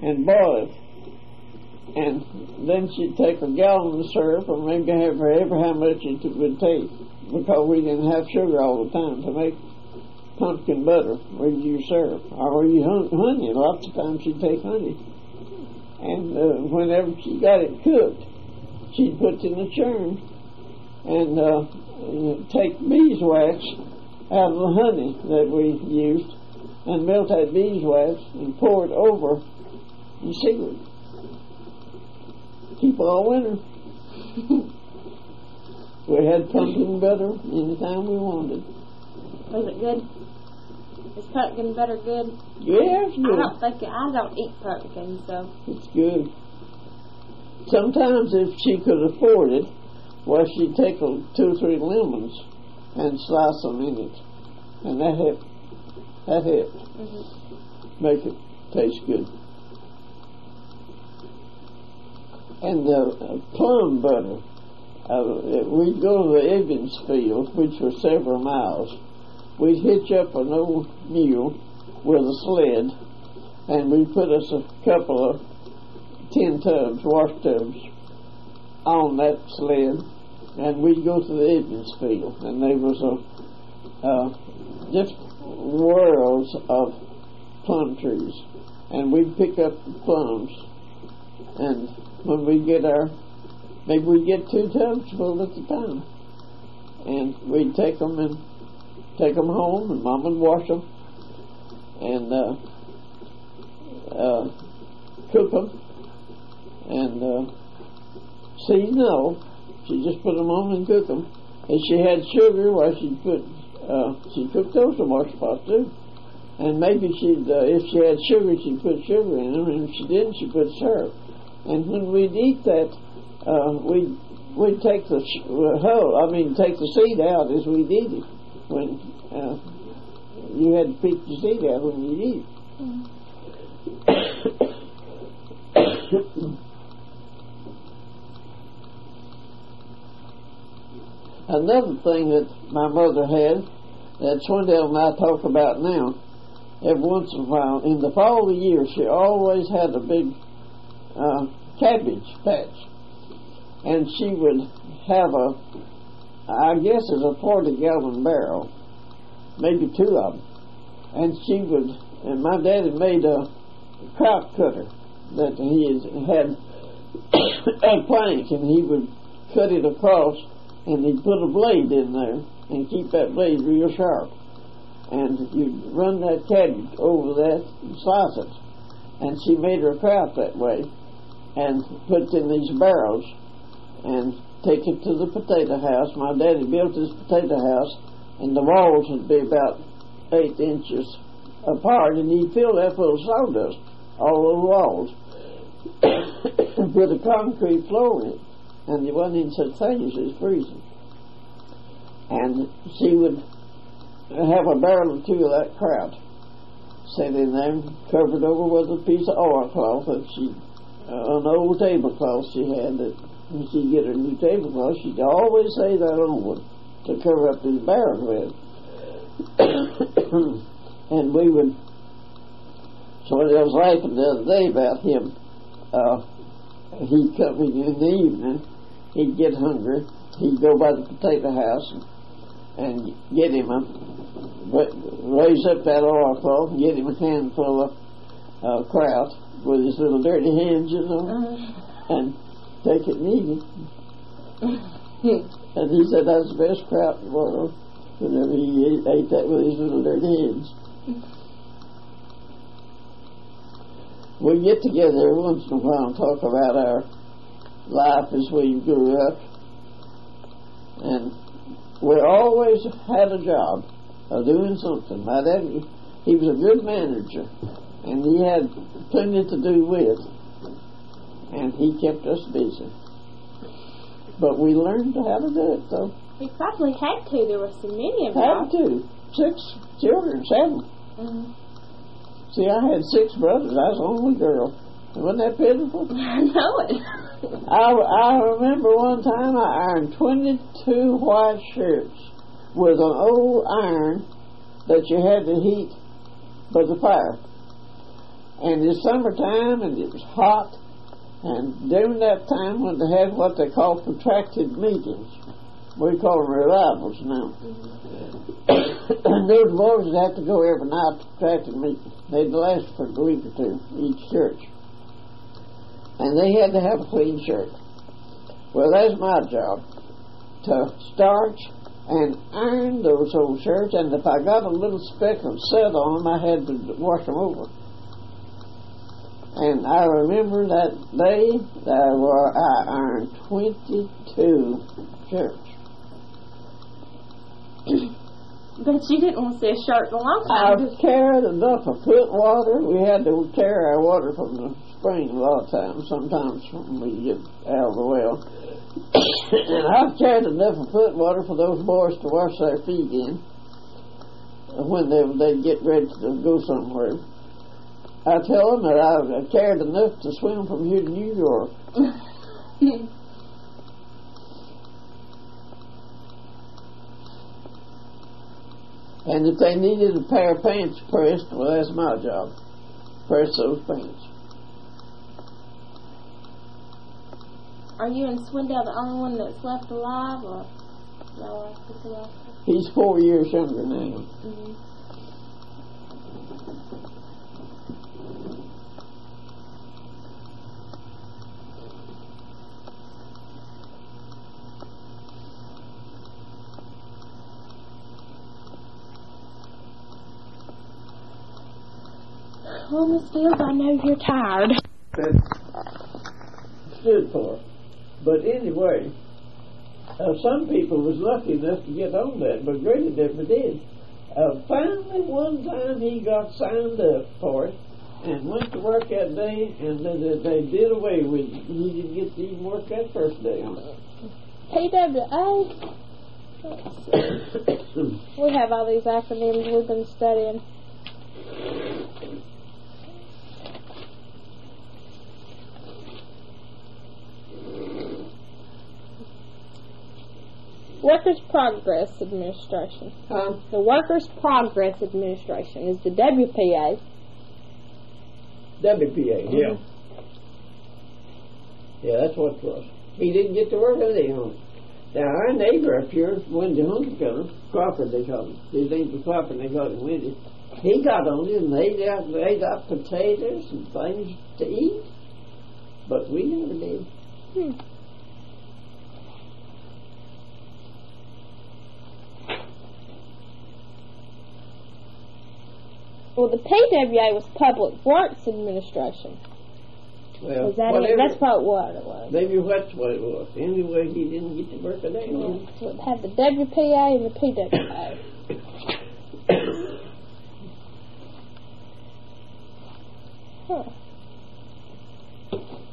and boil it. And then she'd take a gallon of syrup, or maybe have ever how much it would take, because we didn't have sugar all the time to make pumpkin butter. We'd use syrup, or we'd use honey. Lots of times she'd take honey. And whenever she got it cooked, she'd put it in the churn and take beeswax out of the honey that we used and melt that beeswax and pour it over the cigarette. Keep all winter. We had pumpkin butter anytime we wanted. Was it good? Is pumpkin butter good? Yeah, it's good. I don't eat pumpkin, so. It's good. Sometimes if she could afford it, well, she'd take 2 or 3 lemons and slice them in it. And that helped. Make it taste good. And the plum butter, we'd go to the Evans field, which was several miles. We'd hitch up an old mule with a sled, and we'd put us a couple of tin tubs, wash tubs, on that sled, and we'd go to the Evans field, and there was just worlds of plum trees, and we'd pick up the plums, and when we get maybe we'd get 2 tubs full at a time, and we'd take them home, and Mom would wash them and cook them, and she just put them on and cook them. If she had sugar, well, she'd cook those in wash pot too. And maybe if she had sugar, she'd put sugar in them, and if she didn't, she'd put syrup. And when we'd eat that, we'd take the seed out as we'd eat it. When you had to pick the seed out when you'd eat it. Another thing that my mother had, that Swindell and I talk about now, every once in a while, in the fall of the year, she always had a big cabbage patch. And she would have I guess it's a 40-gallon barrel, maybe 2 of them. And my daddy made a kraut cutter that he had a plank, and he would cut it across, and he'd put a blade in there and keep that blade real sharp. And you'd run that cabbage over that and slice it. And she made her kraut that way and put it in these barrels and take it to the potato house. My daddy built this potato house, and the walls would be about 8 inches apart, and he'd fill that full of sawdust, all over the walls, and put a concrete floor in it, and there wasn't any such thing as freezing. And she would have a barrel or 2 of that kraut set in there, covered over with a piece of oilcloth that an old tablecloth she had, that when she'd get her new tablecloth, she'd always say that old one to cover up these barrels with. And we would, so I was laughing the other day about him. He'd come in the evening, he'd get hungry, he'd go by the potato house and get him raise up that oilcloth and get him a handful of kraut with his little dirty hands, and take it and eat it. And he said that's the best kraut in the world, whenever he ate that with his little dirty hands. We get together every once in a while and talk about our life as we grew up, and we always had a job of doing something. My dad, he was a good manager, and he had plenty to do with, and he kept us busy. But we learned how to do it, though. We probably had to. There were so many of us. Had to. 6 children, 7. Mm-hmm. See, I had 6 brothers. I was the only girl. Wasn't that pitiful? I know it. I remember one time I ironed 22 white shirts with an old iron that you had to heat by the fire. And it's summertime and it was hot. And during that time when they had what they call protracted meetings, we call them revivals now. And those boys would have to go every night to protracted meetings. They'd last for a week or two, each church. And they had to have a clean shirt. Well, that's my job, to starch and iron those old shirts, and if I got a little speck of soot on them, I had to wash them over. And I remember that day that I ironed 22 shirts. But you didn't want to see a shirt in a long I time. carried enough of foot water. We had to carry our water from the spring a lot of times, sometimes when we get out of the well. And I carried enough of foot water for those boys to wash their feet in when they'd get ready to go somewhere. I tell them that I carried enough to swim from here to New York. And if they needed a pair of pants pressed, well, that's my job. Press those pants. Are you and Swindell the only one that's left alive, or y'all are together? He's 4 years younger now. Mm-hmm. Well, Miss Fields, I know you're tired. Stood for. But anyway, some people was lucky enough to get on that, but Grady never did. Finally, one time he got signed up for it and went to work that day, and they did away with it. He didn't get to even work that first day on it. PWA. We have all these acronyms we've been studying. Workers' Progress Administration. The Workers' Progress Administration is the WPA. WPA, yeah. Yeah, that's what it was. He didn't get to work a day on it. Now, our neighbor up here, Wendy Hunter, Crawford they called him. His name was Crawford, they called him Wendy. He got on it and they got potatoes and things to eat. But we never did. Well, the PWA was Public Works Administration. Well, Is that it? That's probably what it was. Maybe that's what it was. Anyway, he didn't get to work a day on it. So it had the WPA and the PWA. Huh.